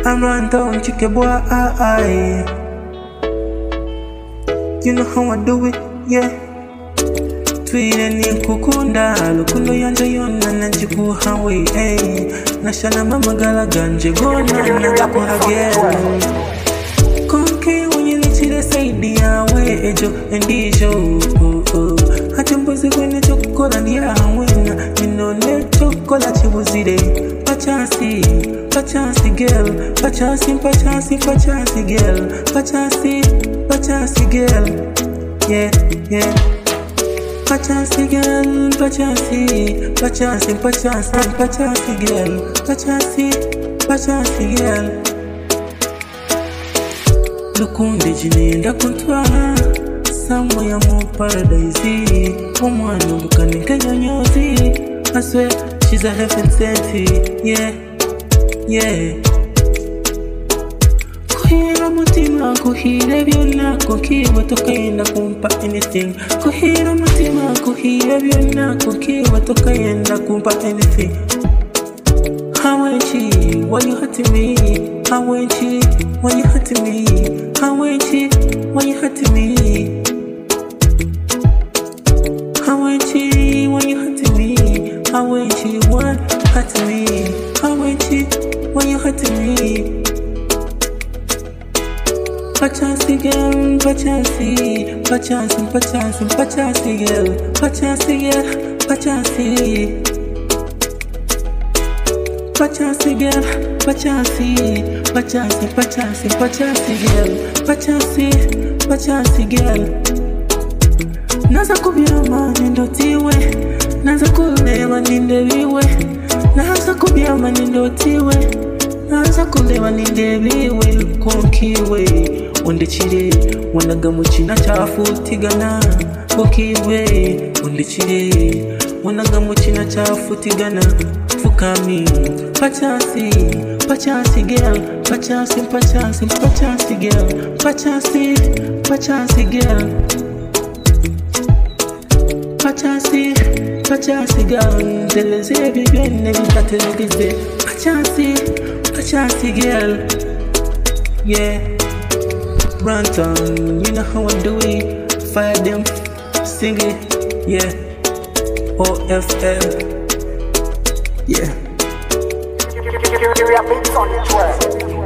I'm run down, chicken boy, you know how I do it, yeah. Twine ni kukunda, lukundo yanje yona nanjiku hawe, nashana mama gala ganje gona nanjaku hagel. Konke unyelichile saidi yawe ejo endisho, hatimbuzi kwenye chokola ni awena, minone chokola chibuzide. Pachasi girl, pachasi girl, pachasi girl, yeah. Pachasi girl, pachasi girl. Lukunde jinenda kuntwala, somewhere more paradise. Omwana mukanika nyonyozi, I swear she's a heaven sent, yeah. Kuhira mutima, kuhira byonna, kukiwa tokayenda kumpa anything. Kuhira mutima, kuhira byonna, kukiwa tokayenda kumpa anything. How ain't you? Why you hurting me? How ain't you? Why you hurting me? How ain't you? Why you hurting me? How ain't you? Why you hurting me? How ain't you? What hurting me? How ain't you? Why you hurting me? Pachasi girl, pachasi girl, pachasi girl, pachasi girl, pachasi girl. Naza kubyama nindotiwe, naza kuleba nindebiwe, naza kubyama nindotiwe, naza kuleba nindebiwe. Konkiwe undechire wanaga mukina cyafutigana. Konkiwe undechire wanaga mukina cyafutigana. Fukami pachasi girl, pachasi girl, pachasi girl. Pachasi girl, teleze bibene bitateleze. Pachasi girl, yeah. Branton, you know how I do it. Fire them, sing it, yeah. OFL, yeah. You're a big son,